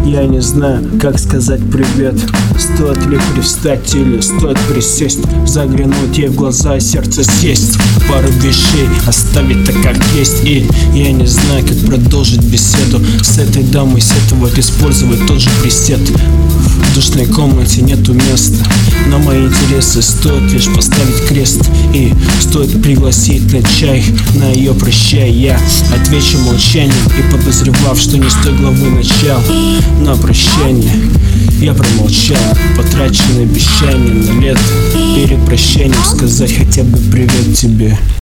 Я не знаю, как сказать привет. Стоит ли привстать или стоит присесть, заглянуть ей в глаза и сердце съесть, пару вещей оставить так как есть. И я не знаю, как продолжить беседу с этой дамой, сетовать, использовать тот же пресет. В душной комнате нету места на мои интересы, стоит лишь поставить крест. И стоит пригласить на чай, на ее прощай я отвечу молчанием, и подозревав, что не с той главы начал. На прощание я промолчал, потраченное обещание на лето. Перед прощанием сказать хотя бы привет тебе.